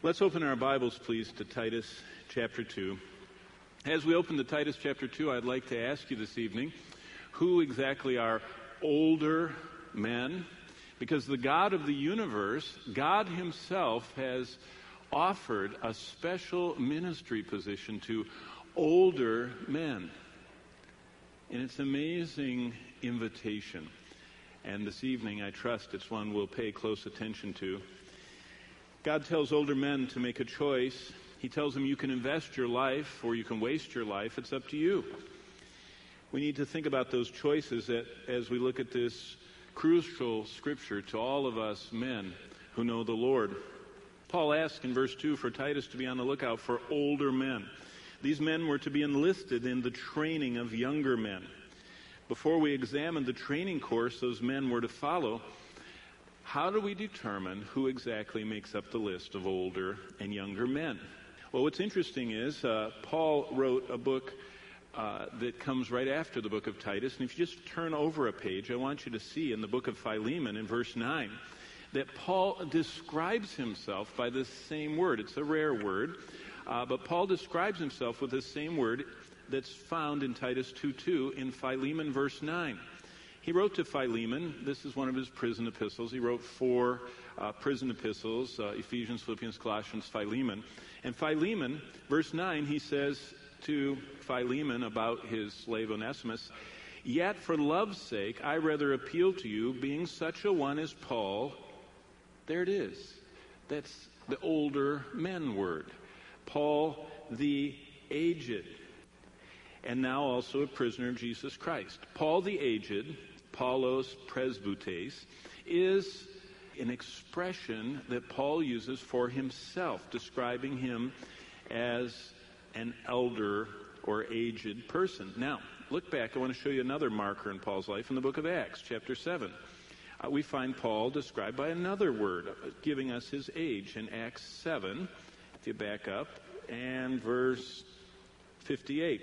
Let's open our Bibles, please, to Titus chapter 2. As we open to Titus chapter 2, I'd like to ask you this evening, who exactly are older men? Because the God of the universe, God himself, has offered a special ministry position to older men. And it's an amazing invitation. And this evening, I trust it's one we'll pay close attention to. God tells older men to make a choice. He tells them you can invest your life or you can waste your life. It's up to you. We need to think about those choices as we look at this crucial scripture to all of us men who know the Lord. Paul asks in verse 2 for Titus to be on the lookout for older men. These men were to be enlisted in the training of younger men. Before we examine the training course those men were to follow, how do we determine who exactly makes up the list of older and younger men? Well, what's interesting is Paul wrote a book that comes right after the book of Titus. And if you just turn over a page, I want you to see in the book of Philemon in verse 9 that Paul describes himself by this same word. It's a rare word, but Paul describes himself with this same word that's found in Titus 2:2 in Philemon verse 9. He wrote to Philemon. This is one of his prison epistles. He wrote 4 prison epistles, Ephesians, Philippians, Colossians, Philemon. And Philemon, verse 9, he says to Philemon about his slave Onesimus, "Yet for love's sake I rather appeal to you, being such a one as Paul." There it is. That's the older men word. Paul the aged. And now also a prisoner of Jesus Christ. Paul the aged, Paulos presbytes, is an expression that Paul uses for himself, describing him as an elder or aged person. Now, look back. I want to show you another marker in Paul's life in the book of Acts, chapter 7. We find Paul described by another word, giving us his age in Acts 7. If you back up, and verse 58.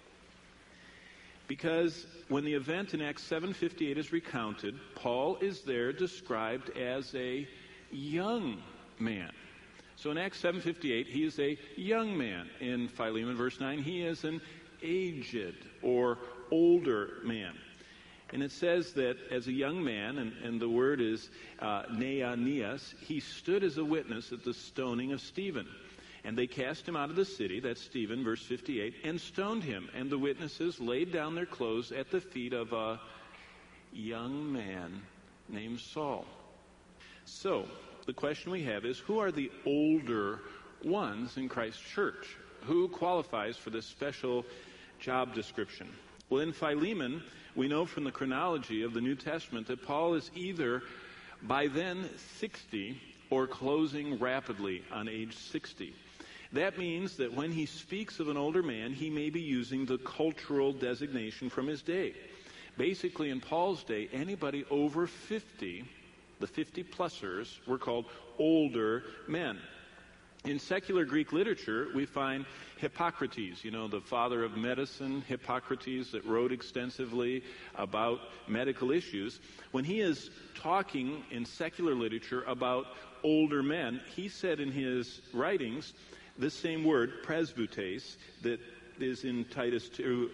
Because when the event in Acts 7:58 is recounted, Paul is there described as a young man. So in Acts 7:58, he is a young man. In Philemon verse 9, he is an aged or older man. And it says that as a young man, and the word is neanias, he stood as a witness at the stoning of Stephen. And they cast him out of the city, that's Stephen, verse 58, and stoned him. And the witnesses laid down their clothes at the feet of a young man named Saul. So, the question we have is, who are the older ones in Christ's church? Who qualifies for this special job description? Well, in Philemon, we know from the chronology of the New Testament that Paul is either by then 60 or closing rapidly on age 60. That means that when he speaks of an older man, he may be using the cultural designation from his day. Basically, in Paul's day, anybody over 50, the 50-plussers, were called older men. In secular Greek literature, we find Hippocrates, the father of medicine, Hippocrates, that wrote extensively about medical issues. When he is talking in secular literature about older men, he said in his writings, this same word, presbytes, that is in Titus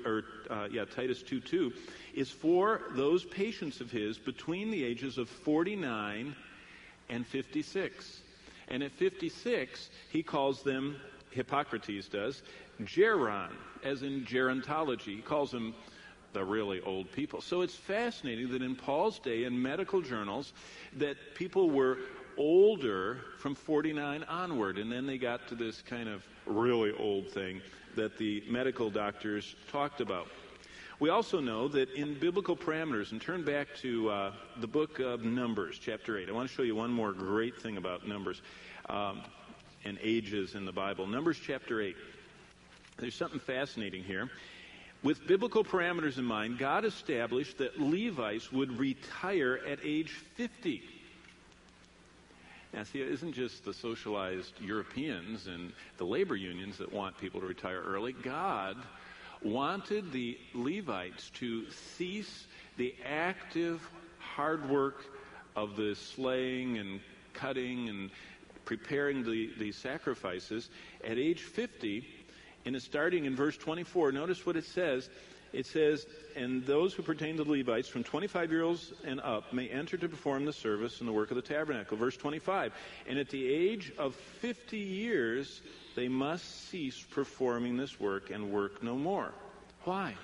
2:2, is for those patients of his between the ages of 49 and 56. And at 56, he calls them, Hippocrates does, geron, as in gerontology. He calls them the really old people. So it's fascinating that in Paul's day, in medical journals, that people were older from 49 onward, and then they got to this kind of really old thing that the medical doctors talked about. We also know that in biblical parameters, and turn back to the book of Numbers, chapter 8. I want to show you one more great thing about Numbers and ages in the Bible. Numbers chapter 8. There's something fascinating here. With biblical parameters in mind, God established that Levites would retire at age 50. Now, see, it isn't just the socialized Europeans and the labor unions that want people to retire early. God wanted the Levites to cease the active hard work of the slaying and cutting and preparing the sacrifices. At age 50, and it's starting in verse 24, notice what it says. It says, and those who pertain to the Levites from 25 years and up may enter to perform the service and the work of the tabernacle. Verse 25, and at the age of 50 years they must cease performing this work and work no more. Why?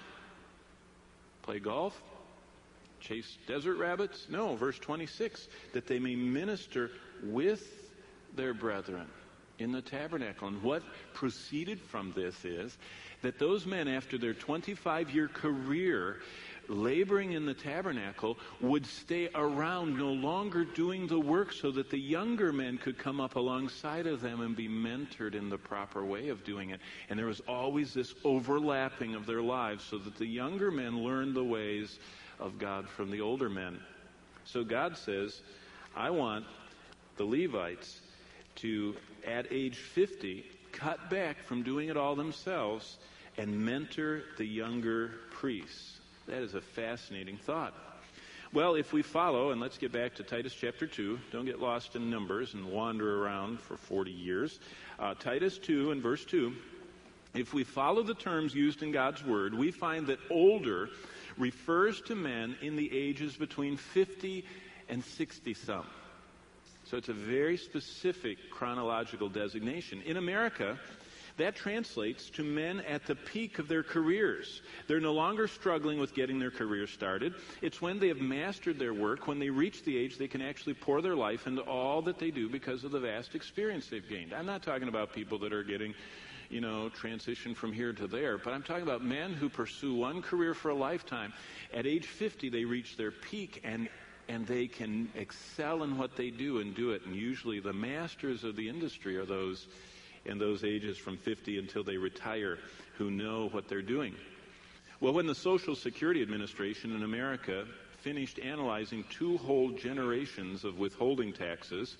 Play golf? Chase desert rabbits? No, verse 26, that they may minister with their brethren in the tabernacle. And what proceeded from this is that those men, after their 25-year career laboring in the tabernacle, would stay around, no longer doing the work, so that the younger men could come up alongside of them and be mentored in the proper way of doing it. And there was always this overlapping of their lives, so that the younger men learned the ways of God from the older men. So God says, I want the Levites to, at age 50, cut back from doing it all themselves and mentor the younger priests. That is a fascinating thought. Well, if we follow, and let's get back to Titus chapter 2. Don't get lost in numbers and wander around for 40 years. Titus 2 and verse 2. If we follow the terms used in God's Word, we find that older refers to men in the ages between 50 and 60-some. So it's a very specific chronological designation. In America, that translates to men at the peak of their careers. They're no longer struggling with getting their career started. It's when they have mastered their work, when they reach the age they can actually pour their life into all that they do because of the vast experience they've gained. I'm not talking about people that are getting, transition from here to there, but I'm talking about men who pursue one career for a lifetime. At age 50, they reach their peak, and they can excel in what they do and do it. And usually the masters of the industry are those in those ages from 50 until they retire who know what they're doing. Well, when the Social Security Administration in America finished analyzing 2 whole generations of withholding taxes,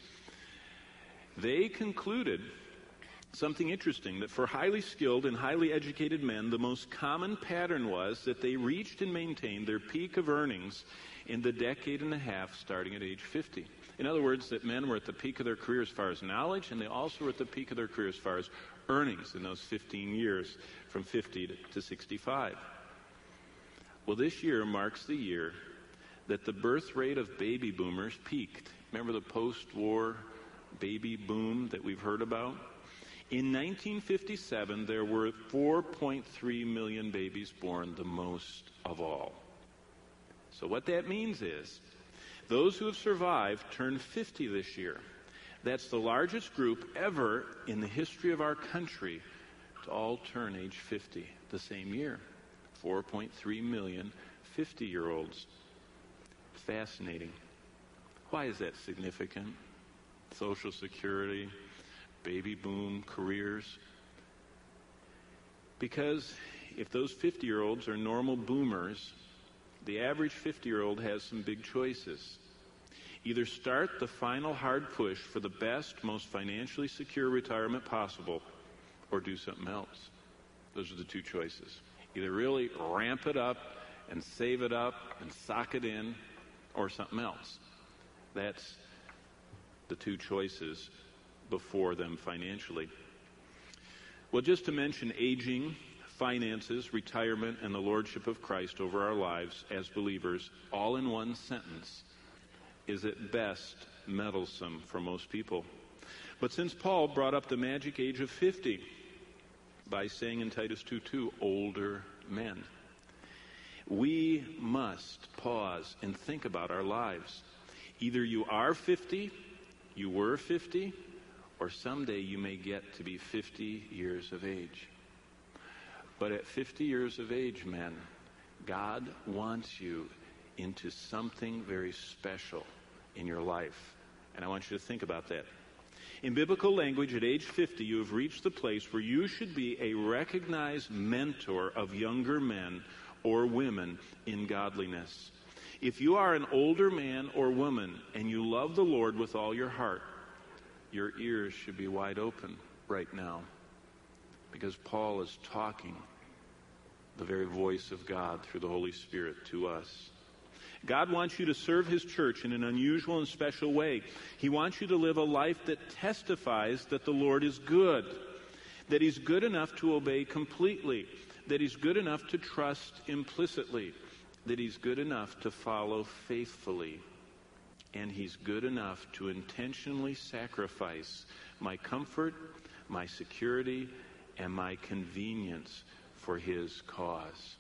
they concluded something interesting, that for highly skilled and highly educated men, the most common pattern was that they reached and maintained their peak of earnings in the decade and a half starting at age 50. In other words, that men were at the peak of their career as far as knowledge, and they also were at the peak of their career as far as earnings in those 15 years from 50 to 65. Well, this year marks the year that the birth rate of baby boomers peaked. Remember the post-war baby boom that we've heard about? In 1957, there were 4.3 million babies born, the most of all. So what that means is, those who have survived turn 50 this year. That's the largest group ever in the history of our country to all turn age 50 the same year. 4.3 million 50-year-olds. Fascinating. Why is that significant? Social Security, baby boom, careers. Because if those 50-year-olds are normal boomers, the average 50-year-old has some big choices. Either start the final hard push for the best, most financially secure retirement possible, or do something else. Those are the 2 choices. Either really ramp it up and save it up and sock it in, or something else. That's the 2 choices before them financially. Well, just to mention aging, finances, retirement, and the lordship of Christ over our lives as believers, all in one sentence, is at best meddlesome for most people. But since Paul brought up the magic age of 50 by saying in Titus 2:2, older men, we must pause and think about our lives. Either you are 50, you were 50, or someday you may get to be 50 years of age. But at 50 years of age, men, God wants you into something very special in your life. And I want you to think about that. In biblical language, at age 50, you have reached the place where you should be a recognized mentor of younger men or women in godliness. If you are an older man or woman and you love the Lord with all your heart, your ears should be wide open right now, because Paul is talking the very voice of God through the Holy Spirit to us. God wants you to serve his church in an unusual and special way. He wants you to live a life that testifies that the Lord is good, that he's good enough to obey completely, that he's good enough to trust implicitly, that he's good enough to follow faithfully, and he's good enough to intentionally sacrifice my comfort, my security, and my convenience for his cause.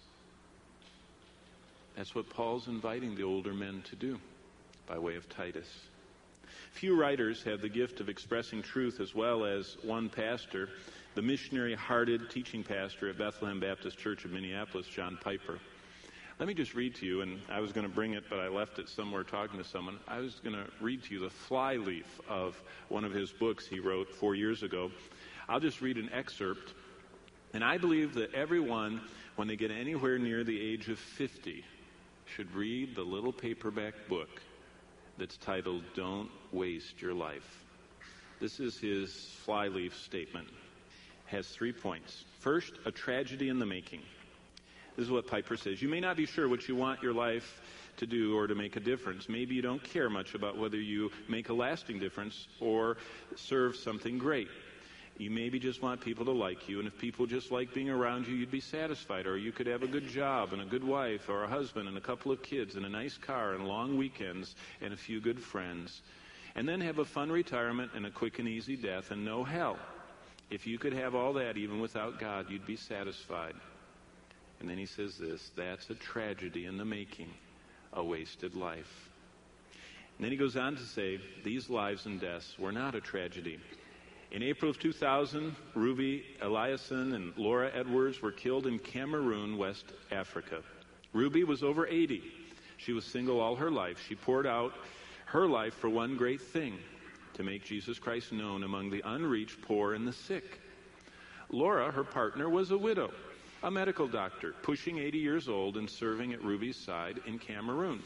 That's what Paul's inviting the older men to do by way of Titus. Few writers have the gift of expressing truth as well as one pastor, the missionary-hearted teaching pastor at Bethlehem Baptist Church of Minneapolis, John Piper. Let me just read to you, and I was going to bring it, but I left it somewhere talking to someone. I was going to read to you the flyleaf of one of his books he wrote 4 years ago. I'll just read an excerpt. And I believe that everyone, when they get anywhere near the age of 50, should read the little paperback book that's titled Don't Waste Your Life. This is his flyleaf statement. It has 3 points. First, a tragedy in the making. This is what Piper says. You may not be sure what you want your life to do or to make a difference. Maybe you don't care much about whether you make a lasting difference or serve something great. You maybe just want people to like you, and if people just like being around you, you'd be satisfied. Or you could have a good job and a good wife or a husband and a couple of kids and a nice car and long weekends and a few good friends. And then have a fun retirement and a quick and easy death and no hell. If you could have all that even without God, you'd be satisfied. And then he says this, that's a tragedy in the making, a wasted life. And then he goes on to say, these lives and deaths were not a tragedy. In April of 2000, Ruby Eliason and Laura Edwards were killed in Cameroon, West Africa. Ruby was over 80. She was single all her life. She poured out her life for one great thing, to make Jesus Christ known among the unreached, poor, and the sick. Laura, her partner, was a widow, a medical doctor, pushing 80 years old and serving at Ruby's side in Cameroon.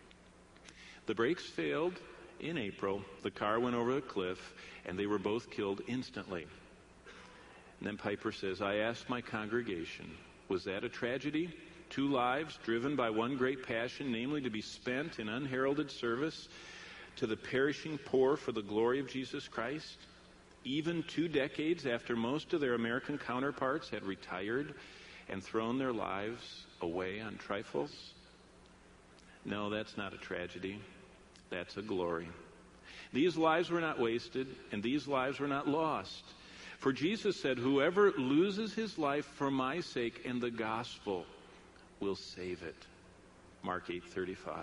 The brakes failed in April. The car went over a cliff, and they were both killed instantly. And then Piper says, I asked my congregation, was that a tragedy? 2 lives driven by one great passion, namely to be spent in unheralded service to the perishing poor for the glory of Jesus Christ, even 2 decades after most of their American counterparts had retired and thrown their lives away on trifles? No, that's not a tragedy. That's a glory. These lives were not wasted, and these lives were not lost. For Jesus said, whoever loses his life for my sake and the gospel will save it. Mark 8:35.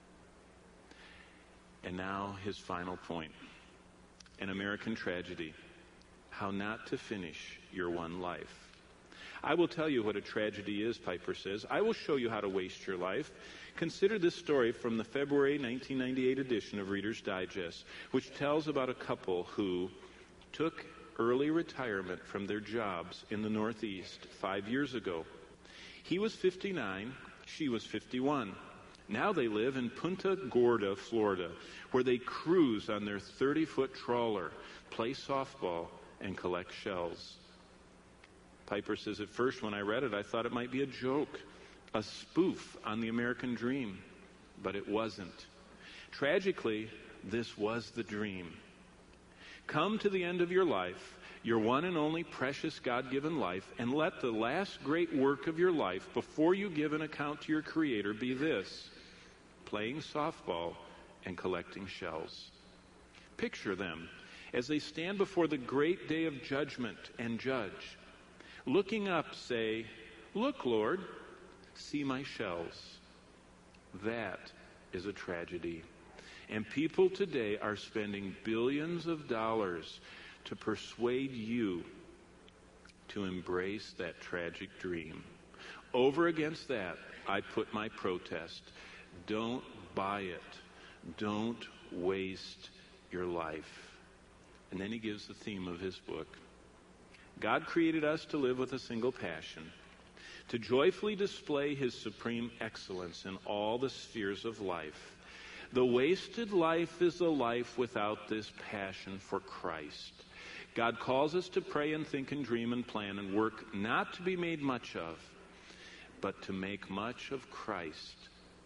And now his final point. An American tragedy. How not to finish your one life. I will tell you what a tragedy is, Piper says. I will show you how to waste your life. Consider this story from the February 1998 edition of Reader's Digest, which tells about a couple who took early retirement from their jobs in the Northeast 5 years ago. He was 59, she was 51. Now they live in Punta Gorda, Florida, where they cruise on their 30-foot trawler, play softball, and collect shells. Piper says, at first when I read it, I thought it might be a joke, a spoof on the American dream, but it wasn't. Tragically, this was the dream. Come to the end of your life, your one and only precious God-given life, and let the last great work of your life before you give an account to your Creator be this: playing softball and collecting shells. Picture them as they stand before the great day of judgment and judge. Looking up, say, look, Lord, see my shells. That is a tragedy. And people today are spending billions of dollars to persuade you to embrace that tragic dream. Over against that, I put my protest. Don't buy it. Don't waste your life. And then he gives the theme of his book. God created us to live with a single passion, to joyfully display his supreme excellence in all the spheres of life. The wasted life is a life without this passion for Christ. God calls us to pray and think and dream and plan and work not to be made much of, but to make much of Christ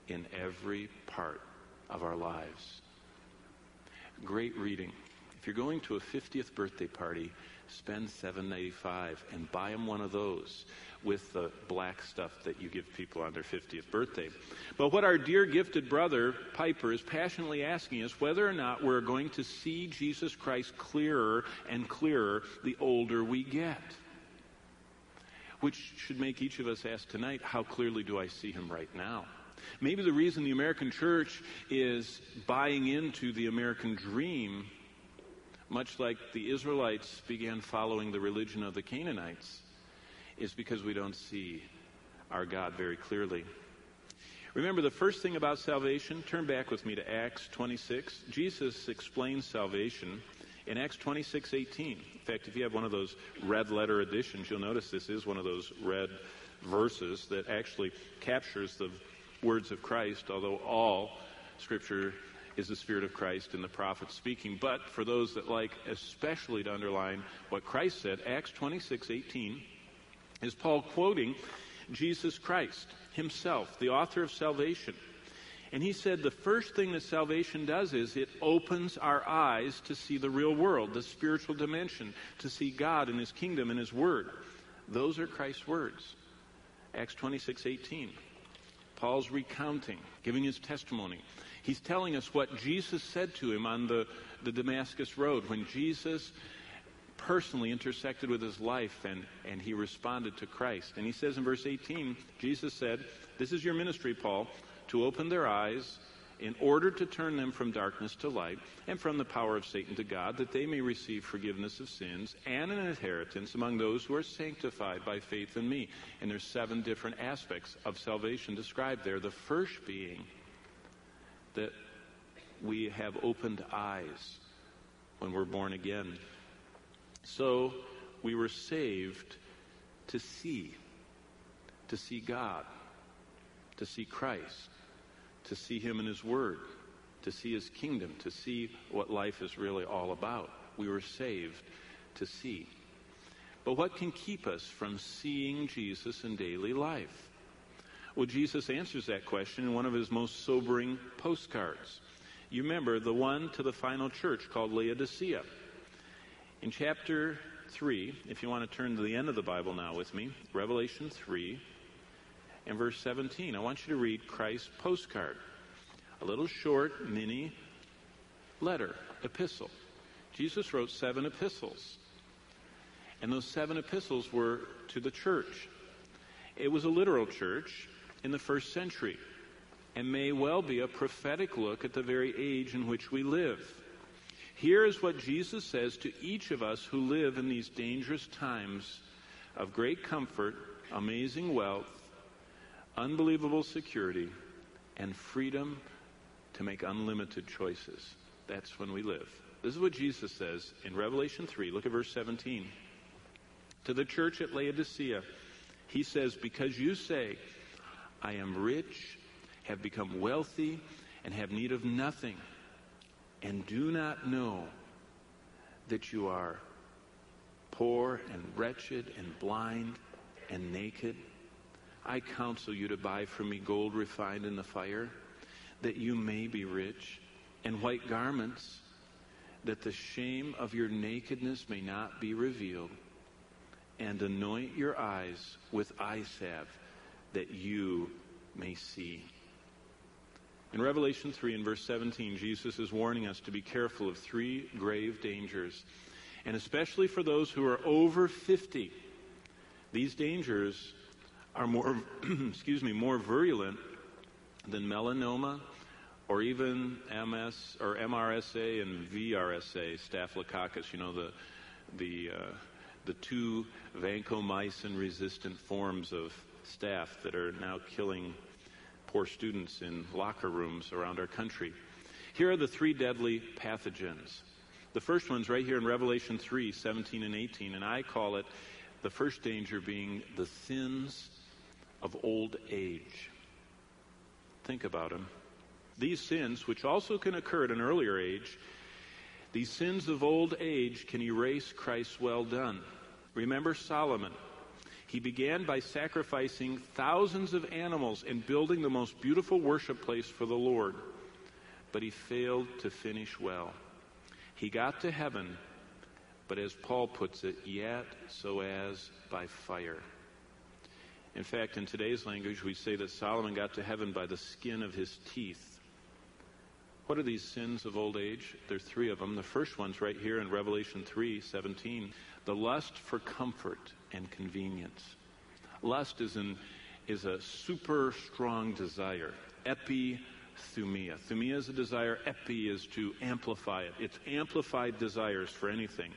in every part of our lives. Great reading. If you're going to a 50th birthday party, spend $7.85 and buy them one of those with the black stuff that you give people on their 50th birthday. But what our dear gifted brother, Piper, is passionately asking is whether or not we're going to see Jesus Christ clearer and clearer the older we get. Which should make each of us ask tonight, how clearly do I see him right now? Maybe the reason the American church is buying into the American dream, much like the Israelites began following the religion of the Canaanites, is because we don't see our God very clearly. Remember the first thing about salvation? Turn back with me to Acts 26. Jesus explains salvation in Acts 26:18. In fact, if you have one of those red letter editions, you'll notice this is one of those red verses that actually captures the words of Christ, although all Scripture is the Spirit of Christ and the prophets speaking. But for those that like especially to underline what Christ said, Acts 26:18 is Paul quoting Jesus Christ himself, the author of salvation. And he said the first thing that salvation does is it opens our eyes to see the real world, the spiritual dimension, to see God and his kingdom and his word. Those are Christ's words. Acts 26:18. Paul's recounting, giving his testimony. He's telling us what Jesus said to him on the Damascus Road when Jesus personally intersected with his life and he responded to Christ. And he says in verse 18, Jesus said, "This is your ministry, Paul, to open their eyes in order to turn them from darkness to light and from the power of Satan to God, that they may receive forgiveness of sins and an inheritance among those who are sanctified by faith in me." And there's 7 different aspects of salvation described there. The first being that we have opened eyes when we're born again. So we were saved to see God, to see Christ, to see him and his word, to see his kingdom, to see what life is really all about. We were saved to see. But what can keep us from seeing Jesus in daily life? Well, Jesus answers that question in one of his most sobering postcards. You remember the one to the final church called Laodicea. In chapter 3, if you want to turn to the end of the Bible now with me, Revelation 3 and verse 17, I want you to read Christ's postcard. A little short, mini letter, epistle. Jesus wrote 7 epistles. And those 7 epistles were to the church. It was a literal church in the first century and may well be a prophetic look at the very age in which we live. Here is what Jesus says to each of us who live in these dangerous times of great comfort, amazing wealth, unbelievable security, and freedom to make unlimited choices. That's when we live. This is what Jesus says in Revelation 3. Look at verse 17. To the church at Laodicea, he says, "Because you say, 'I am rich, have become wealthy, and have need of nothing,' and do not know that you are poor and wretched and blind and naked, I counsel you to buy from me gold refined in the fire, that you may be rich, and white garments, that the shame of your nakedness may not be revealed, and anoint your eyes with eye salve, that you may see." In Revelation 3 and verse 17, Jesus is warning us to be careful of 3 grave dangers. And especially for those who are over 50, these dangers are more more virulent than melanoma or even MS or MRSA and VRSA, Staphylococcus, the 2 vancomycin-resistant forms of staph that are now killing poor students in locker rooms around our country. Here are the 3 deadly pathogens. The first one's right here in Revelation 3, 17 and 18, and I call it the first danger being the sins of old age. Think about them. These sins, which also can occur at an earlier age, these sins of old age can erase Christ's well done. Remember Solomon. He began by sacrificing thousands of animals and building the most beautiful worship place for the Lord. But he failed to finish well. He got to heaven, but as Paul puts it, yet so as by fire. In fact, in today's language, we say that Solomon got to heaven by the skin of his teeth. What are these sins of old age? There are three of them. The first one's right here in Revelation 3:17. The lust for comfort and convenience. Lust is a super strong desire. Epithumia. Thumia is a desire. Epi is to amplify it. It's amplified desires for anything.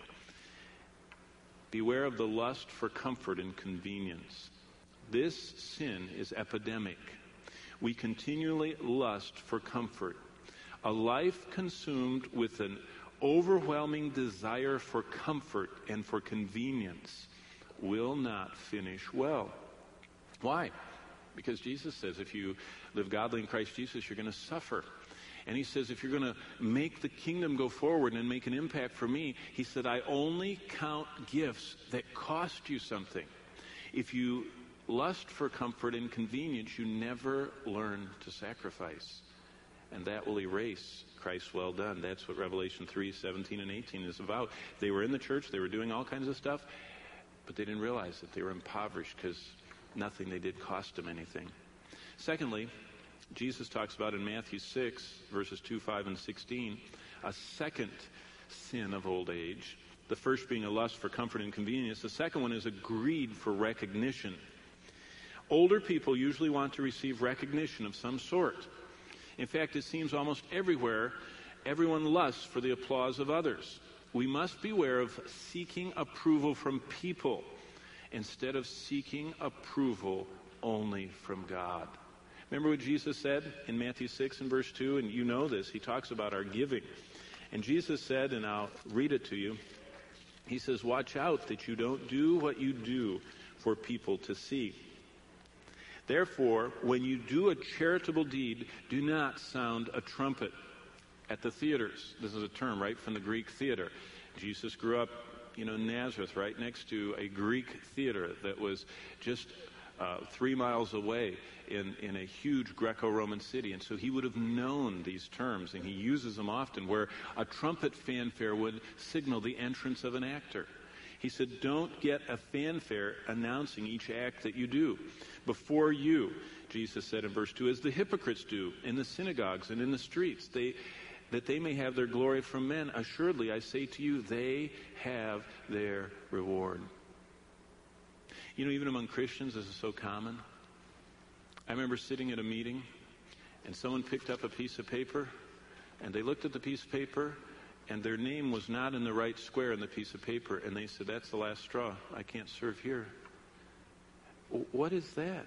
Beware of the lust for comfort and convenience. This sin is epidemic. We continually lust for comfort. A life consumed with an overwhelming desire for comfort and for convenience will not finish well. Why? Because Jesus says if you live godly in Christ Jesus, you're going to suffer. And he says if you're going to make the kingdom go forward and make an impact for me, he said, I only count gifts that cost you something. If you lust for comfort and convenience, you never learn to sacrifice. And that will erase Christ's well done. That's what Revelation 3:17 and 18 is about. They were in the church, they were doing all kinds of stuff, but they didn't realize that they were impoverished because nothing they did cost them anything. Secondly, Jesus talks about in Matthew 6, verses 2, 5, and 16, a second sin of old age. The first being a lust for comfort and convenience. The second one is a greed for recognition. Older people usually want to receive recognition of some sort. In fact, it seems almost everywhere, everyone lusts for the applause of others. We must beware of seeking approval from people instead of seeking approval only from God. Remember what Jesus said in Matthew 6 and verse 2? And you know this. He talks about our giving. And Jesus said, and I'll read it to you, he says, watch out that you don't do what you do for people to see. Therefore, when you do a charitable deed, do not sound a trumpet at the theaters. This is a term, right, from the Greek theater. Jesus grew up, in Nazareth, right next to a Greek theater that was just 3 miles away in a huge Greco-Roman city. And so he would have known these terms, and he uses them often, where a trumpet fanfare would signal the entrance of an actor. He said, don't get a fanfare announcing each act that you do. Before you, Jesus said in verse 2, as the hypocrites do in the synagogues and in the streets, that they may have their glory from men. Assuredly, I say to you, they have their reward. Even among Christians, this is so common. I remember sitting at a meeting, and someone picked up a piece of paper, and they looked at the piece of paper, and their name was not in the right square in the piece of paper, and they said, that's the last straw. I can't serve here. What is that?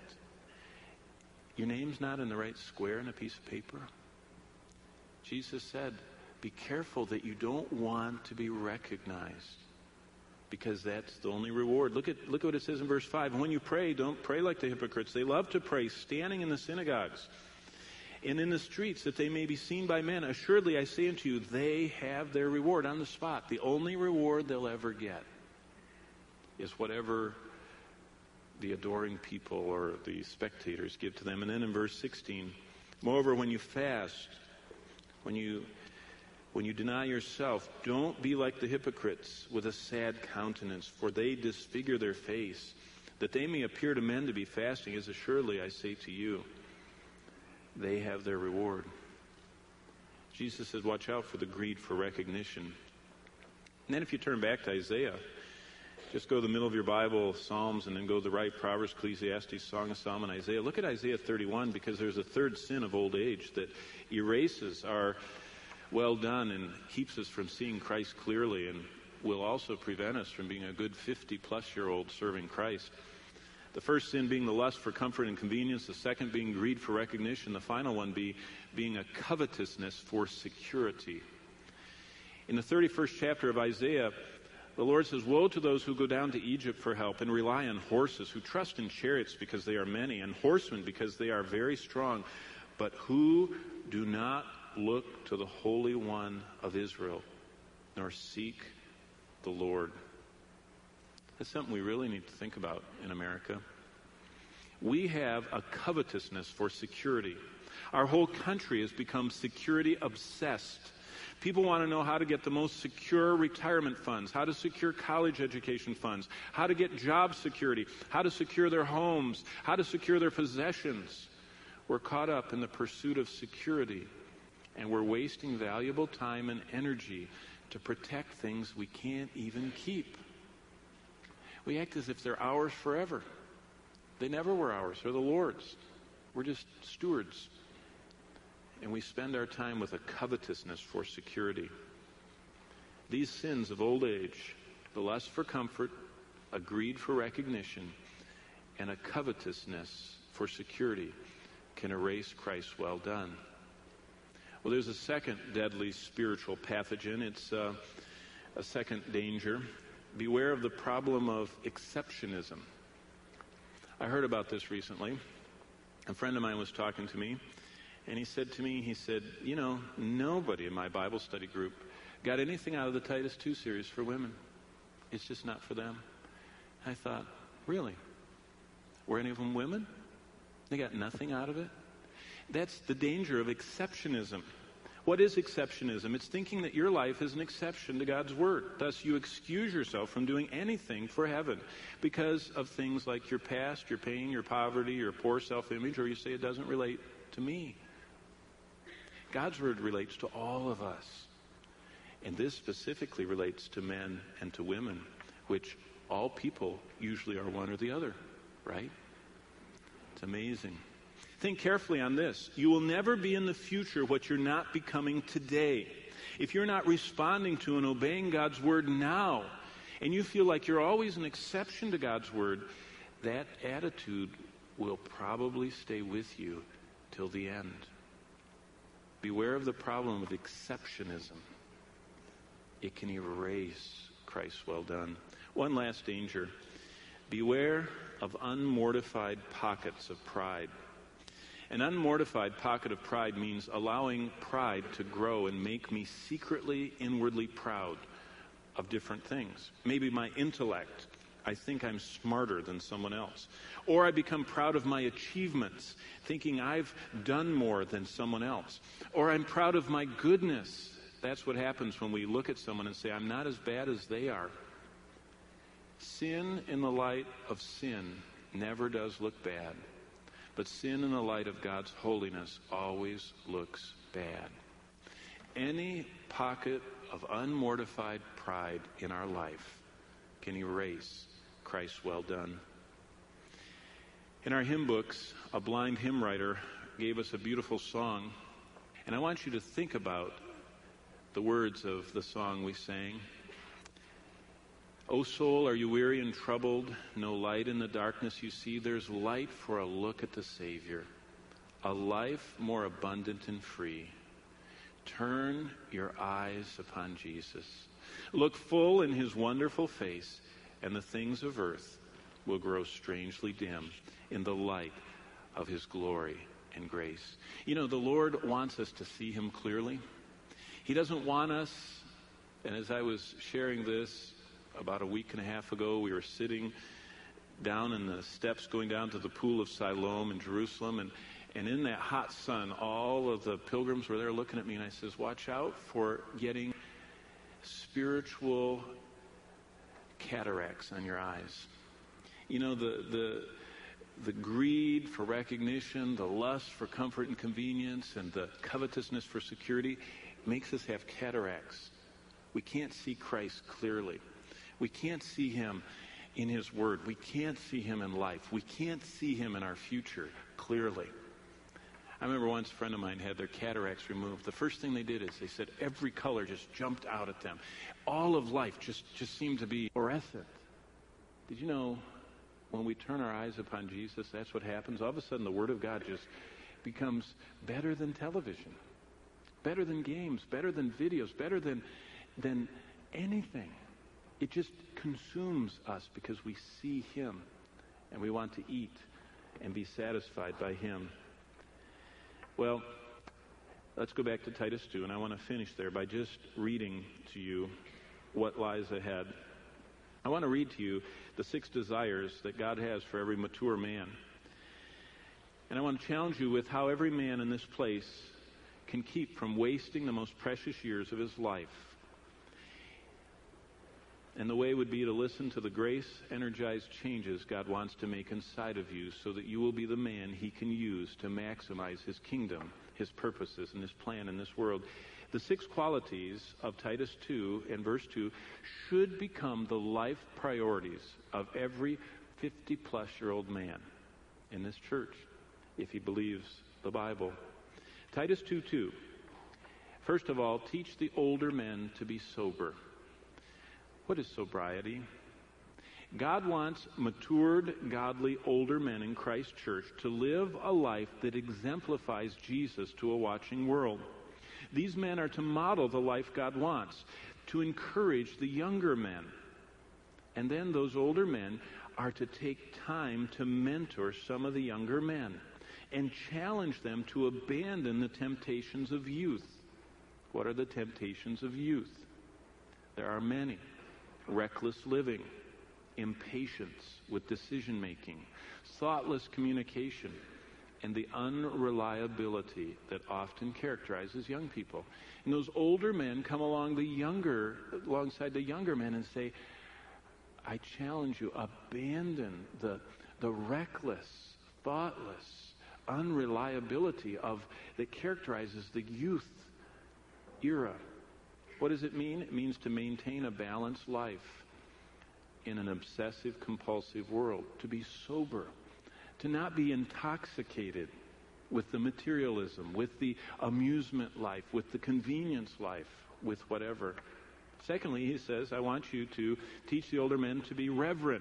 Your name's not in the right square in a piece of paper? Jesus said, be careful that you don't want to be recognized, because that's the only reward. Look at what it says in verse 5. And when you pray, don't pray like the hypocrites. They love to pray standing in the synagogues and in the streets, that they may be seen by men. Assuredly, I say unto you, they have their reward on the spot. The only reward they'll ever get is whatever the adoring people or the spectators give to them. And then in verse 16, moreover, when you fast, when you deny yourself, don't be like the hypocrites with a sad countenance, for they disfigure their face, that they may appear to men to be fasting, as assuredly I say to you, they have their reward. Jesus says, watch out for the greed for recognition. And then if you turn back to Isaiah, just go to the middle of your Bible, Psalms, and then go to the right, Proverbs, Ecclesiastes, Song of Solomon, Isaiah. Look at Isaiah 31, because there's a third sin of old age that erases our well done and keeps us from seeing Christ clearly, and will also prevent us from being a good 50-plus-year-old serving Christ. The first sin being the lust for comfort and convenience, the second being greed for recognition, the final one being a covetousness for security. In the 31st chapter of Isaiah, the Lord says, woe to those who go down to Egypt for help and rely on horses, who trust in chariots because they are many, and horsemen because they are very strong, but who do not look to the Holy One of Israel, nor seek the Lord. That's something we really need to think about in America. We have a covetousness for security. Our whole country has become security obsessed. People want to know how to get the most secure retirement funds, how to secure college education funds, how to get job security, how to secure their homes, how to secure their possessions. We're caught up in the pursuit of security, and we're wasting valuable time and energy to protect things we can't even keep. We act as if they're ours forever. They never were ours. They're the Lord's. We're just stewards. And we spend our time with a covetousness for security. These sins of old age, the lust for comfort, a greed for recognition, and a covetousness for security can erase Christ's well done. Well, there's a second deadly spiritual pathogen. It's a second danger. Beware of the problem of exceptionism. I heard about this recently. A friend of mine was talking to me, and he said, you know, nobody in my Bible study group got anything out of the Titus 2 series for women. It's just not for them. I thought, really? Were any of them women? They got nothing out of it? That's the danger of exceptionism. What is exceptionism? It's thinking that your life is an exception to God's Word. Thus, you excuse yourself from doing anything for heaven because of things like your past, your pain, your poverty, your poor self-image, or you say it doesn't relate to me. God's Word relates to all of us. And this specifically relates to men and to women, which all people usually are one or the other, right? It's amazing. Think carefully on this. You will never be in the future what you're not becoming today. If you're not responding to and obeying God's Word now, and you feel like you're always an exception to God's Word, that attitude will probably stay with you till the end. Beware of the problem of exceptionism. It can erase Christ's well done. One last danger. Beware of unmortified pockets of pride. An unmortified pocket of pride means allowing pride to grow and make me secretly, inwardly proud of different things. Maybe my intellect. I think I'm smarter than someone else. Or I become proud of my achievements, thinking I've done more than someone else. Or I'm proud of my goodness. That's what happens when we look at someone and say, I'm not as bad as they are. Sin in the light of sin never does look bad. But sin in the light of God's holiness always looks bad. Any pocket of unmortified pride in our life can erase Christ's well done. In our hymn books, a blind hymn writer gave us a beautiful song. And I want you to think about the words of the song we sang. O soul, are you weary and troubled? No light in the darkness you see. There's light for a look at the Savior, a life more abundant and free. Turn your eyes upon Jesus. Look full in his wonderful face, and the things of earth will grow strangely dim in the light of his glory and grace. You know, the Lord wants us to see him clearly. He doesn't want us, and as I was sharing this, about a week and a half ago, we were sitting down in the steps going down to the pool of Siloam in Jerusalem, and in that hot sun, all of the pilgrims were there looking at me, and I says, watch out for getting spiritual cataracts on your eyes. You know, the greed for recognition, the lust for comfort and convenience, and the covetousness for security makes us have cataracts. We can't see Christ clearly. We can't see him in his word. We can't see him in life. We can't see him in our future clearly. I remember once a friend of mine had their cataracts removed. The first thing they did is they said every color just jumped out at them. All of life just seemed to be fluorescent. Did you know when we turn our eyes upon Jesus, that's what happens? All of a sudden the Word of God just becomes better than television, better than games, better than videos, better than anything. It just consumes us because we see him and we want to eat and be satisfied by him. Well, let's go back to Titus 2, and I want to finish there by just reading to you what lies ahead. I want to read to you the 6 desires that God has for every mature man. And I want to challenge you with how every man in this place can keep from wasting the most precious years of his life. And the way would be to listen to the grace-energized changes God wants to make inside of you so that you will be the man he can use to maximize his kingdom, his purposes, and his plan in this world. The 6 qualities of Titus 2 and verse 2 should become the life priorities of every 50-plus-year-old man in this church, if he believes the Bible. Titus 2:2. First of all, teach the older men to be sober. What is sobriety? God wants matured, godly, older men in Christ's church to live a life that exemplifies Jesus to a watching world. These men are to model the life God wants, to encourage the younger men. And then those older men are to take time to mentor some of the younger men and challenge them to abandon the temptations of youth. What are the temptations of youth? There are many. Reckless living, impatience with decision-making, thoughtless communication, and the unreliability that often characterizes young people. And those older men come alongside the younger men and say, I challenge you, abandon the reckless, thoughtless, unreliability that characterizes the youth era. What does it mean? It means to maintain a balanced life in an obsessive-compulsive world, to be sober, to not be intoxicated with the materialism, with the amusement life, with the convenience life, with whatever. Secondly, he says, I want you to teach the older men to be reverent.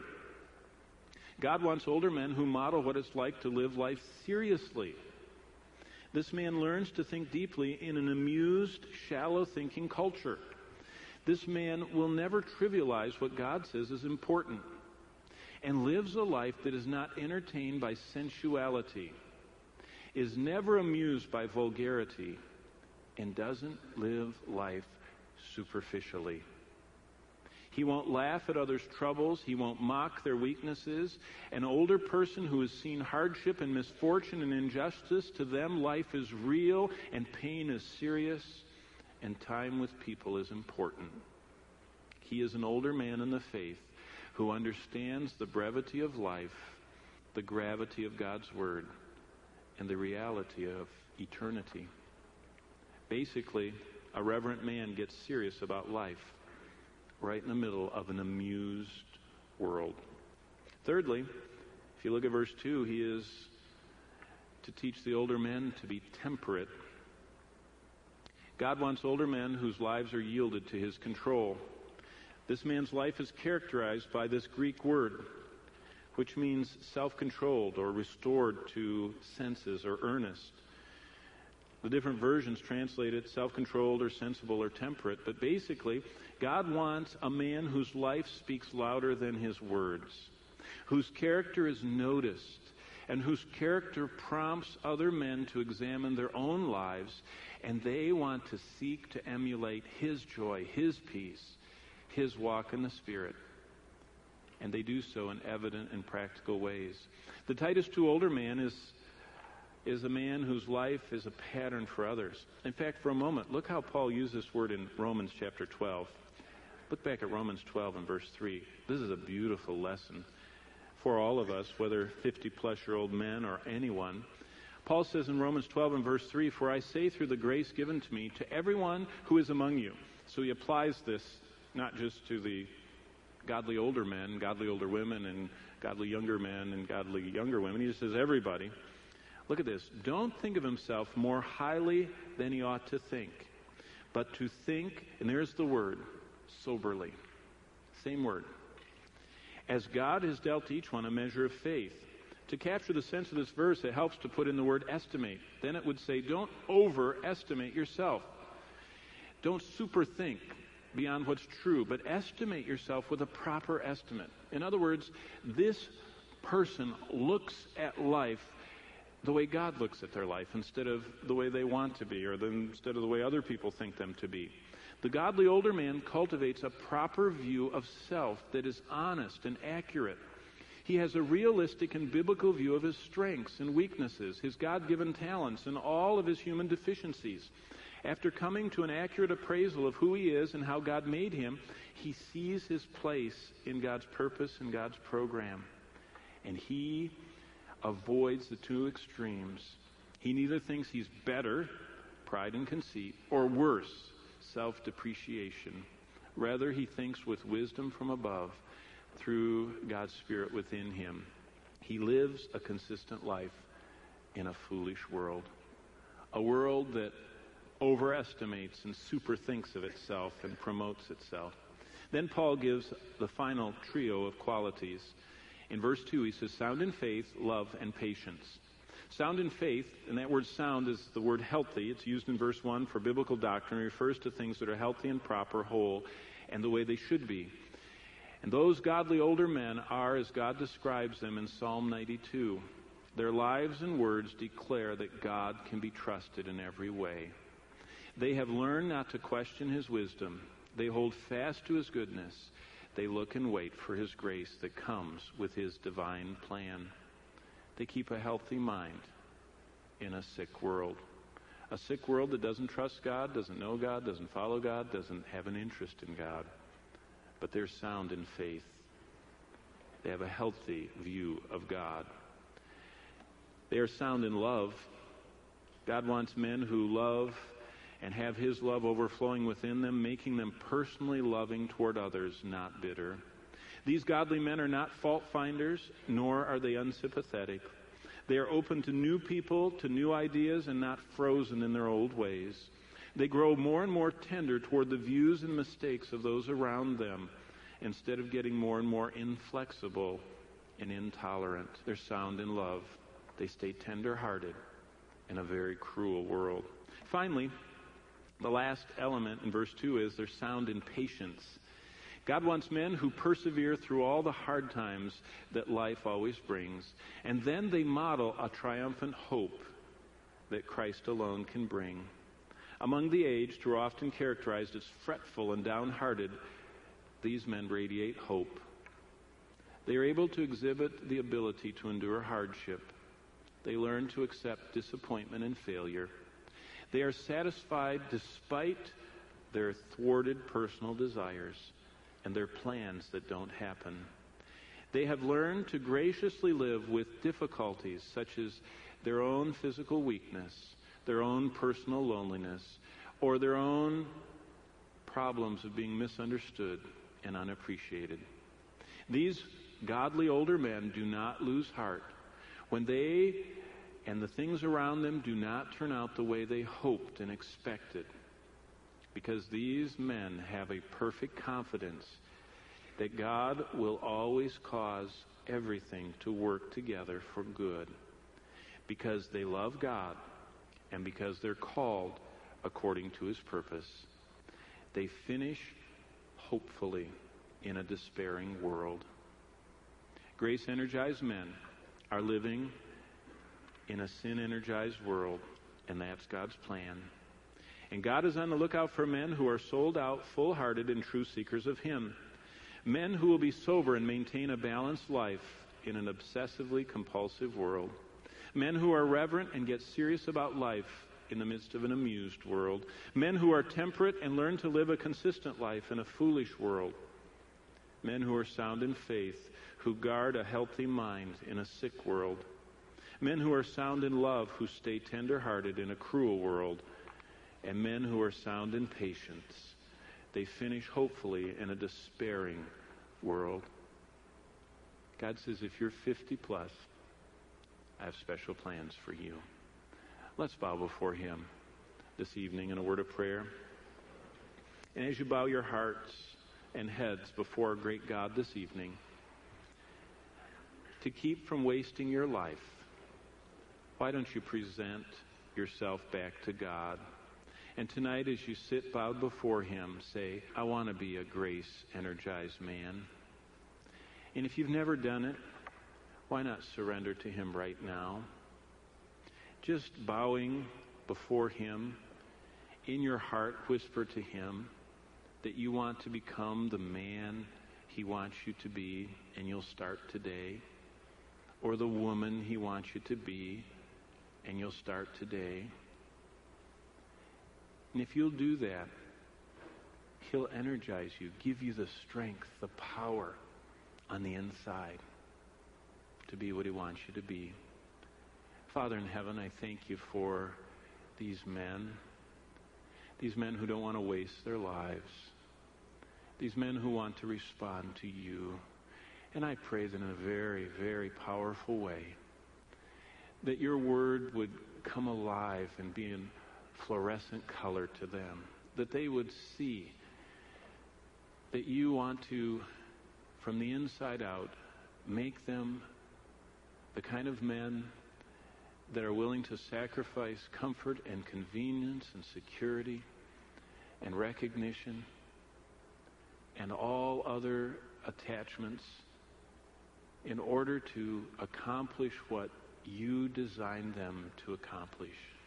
God wants older men who model what it's like to live life seriously. This man learns to think deeply in an amused, shallow-thinking culture. This man will never trivialize what God says is important and lives a life that is not entertained by sensuality, is never amused by vulgarity, and doesn't live life superficially. He won't laugh at others' troubles. He won't mock their weaknesses. An older person who has seen hardship and misfortune and injustice, to them life is real and pain is serious and time with people is important. He is an older man in the faith who understands the brevity of life, the gravity of God's Word, and the reality of eternity. Basically, a reverent man gets serious about life right in the middle of an amused world. Thirdly, if you look at verse 2, he is to teach the older men to be temperate. God wants older men whose lives are yielded to his control. This man's life is characterized by this Greek word, which means self-controlled or restored to senses or earnest. The different versions translate it self-controlled or sensible or temperate, but basically, God wants a man whose life speaks louder than his words, whose character is noticed, and whose character prompts other men to examine their own lives, and they want to seek to emulate his joy, his peace, his walk in the Spirit. And they do so in evident and practical ways. The Titus 2 older man is a man whose life is a pattern for others. In fact, for a moment, look how Paul used this word in Romans chapter 12. Look back at Romans 12 and verse 3. This is a beautiful lesson for all of us, whether 50-plus-year-old men or anyone. Paul says in Romans 12 and verse 3, For I say through the grace given to me to everyone who is among you. So he applies this not just to the godly older men, godly older women, and godly younger men and godly younger women. He just says everybody. Look at this. Don't think of himself more highly than he ought to think, but to think, and there's the word, soberly. Same word. As God has dealt each one a measure of faith. To capture the sense of this verse, it helps to put in the word estimate. Then it would say, don't overestimate yourself. Don't superthink beyond what's true, but estimate yourself with a proper estimate. In other words, this person looks at life the way God looks at their life instead of the way they want to be or instead of the way other people think them to be. The godly older man cultivates a proper view of self that is honest and accurate. He has a realistic and biblical view of his strengths and weaknesses, his God-given talents, and all of his human deficiencies. After coming to an accurate appraisal of who he is and how God made him, he sees his place in God's purpose and God's program. And he avoids the two extremes. He neither thinks he's better, pride and conceit, or worse, self-depreciation. Rather, he thinks with wisdom from above through God's Spirit within him. He lives a consistent life in a foolish world, a world that overestimates and superthinks of itself and promotes itself. Then Paul gives the final trio of qualities. In verse 2, he says, sound in faith, love, and patience. Sound in faith, and that word sound is the word healthy. It's used in verse 1 for biblical doctrine. It refers to things that are healthy and proper, whole, and the way they should be. And those godly older men are, as God describes them in Psalm 92, their lives and words declare that God can be trusted in every way. They have learned not to question his wisdom. They hold fast to his goodness. They look and wait for his grace that comes with his divine plan. They keep a healthy mind in a sick world. A sick world that doesn't trust God, doesn't know God, doesn't follow God, doesn't have an interest in God. But they're sound in faith. They have a healthy view of God. They are sound in love. God wants men who love and have his love overflowing within them, making them personally loving toward others, not bitter. These godly men are not fault finders, nor are they unsympathetic. They are open to new people, to new ideas, and not frozen in their old ways. They grow more and more tender toward the views and mistakes of those around them, instead of getting more and more inflexible and intolerant. They're sound in love. They stay tender-hearted in a very cruel world. Finally, the last element in verse 2 is they're sound in patience. God wants men who persevere through all the hard times that life always brings. And then they model a triumphant hope that Christ alone can bring. Among the aged, who are often characterized as fretful and downhearted, these men radiate hope. They are able to exhibit the ability to endure hardship. They learn to accept disappointment and failure. They are satisfied despite their thwarted personal desires and their plans that don't happen. They have learned to graciously live with difficulties such as their own physical weakness, their own personal loneliness, or their own problems of being misunderstood and unappreciated. These godly older men do not lose heart when they and the things around them do not turn out the way they hoped and expected, because these men have a perfect confidence that God will always cause everything to work together for good, because they love God and because they're called according to his purpose. They finish hopefully in a despairing world. Grace-energized men are living in a sin-energized world, and that's God's plan. And God is on the lookout for men who are sold out, full-hearted, and true seekers of him. Men who will be sober and maintain a balanced life in an obsessively compulsive world. Men who are reverent and get serious about life in the midst of an amused world. Men who are temperate and learn to live a consistent life in a foolish world. Men who are sound in faith, who guard a healthy mind in a sick world. Men who are sound in love, who stay tender-hearted in a cruel world. And men who are sound in patience. They finish hopefully in a despairing world. God says, if you're 50 plus, I have special plans for you. Let's bow before him this evening in a word of prayer. And as you bow your hearts and heads before our great God this evening, to keep from wasting your life, why don't you present yourself back to God? And tonight, as you sit bowed before him, say, I want to be a grace-energized man. And if you've never done it, why not surrender to him right now? Just bowing before him, in your heart, whisper to him, that you want to become the man he wants you to be, and you'll start today, or the woman he wants you to be, and you'll start today. And if you'll do that, he'll energize you, give you the strength, the power on the inside to be what he wants you to be. Father in heaven, I thank you for these men who don't want to waste their lives, these men who want to respond to you. And I pray that in a very, very powerful way, that your word would come alive and be in fluorescent color to them, that they would see that you want to, from the inside out, make them the kind of men that are willing to sacrifice comfort and convenience and security and recognition and all other attachments in order to accomplish what you designed them to accomplish.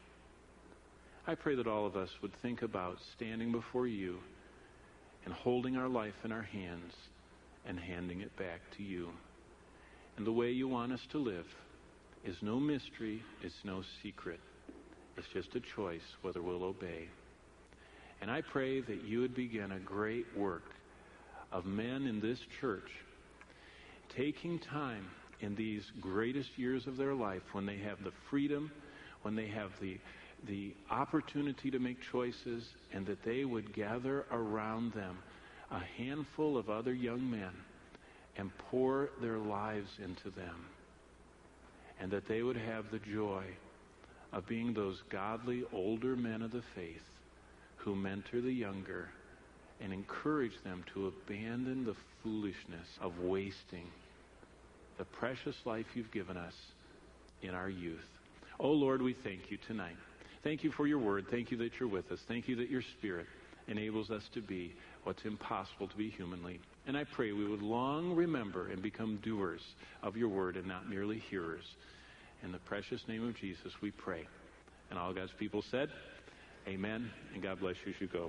I pray that all of us would think about standing before you and holding our life in our hands and handing it back to you. And the way you want us to live is no mystery, it's no secret. It's just a choice whether we'll obey. And I pray that you would begin a great work of men in this church taking time in these greatest years of their life, when they have the freedom, when they have the opportunity to make choices, and that they would gather around them a handful of other young men and pour their lives into them, and that they would have the joy of being those godly older men of the faith who mentor the younger and encourage them to abandon the foolishness of wasting the precious life you've given us in our youth. Oh Lord, we thank you tonight. Thank you for your word. Thank you that you're with us. Thank you that your Spirit enables us to be what's impossible to be humanly. And I pray we would long remember and become doers of your word and not merely hearers. In the precious name of Jesus we pray. And all God's people said, amen, and God bless you as you go.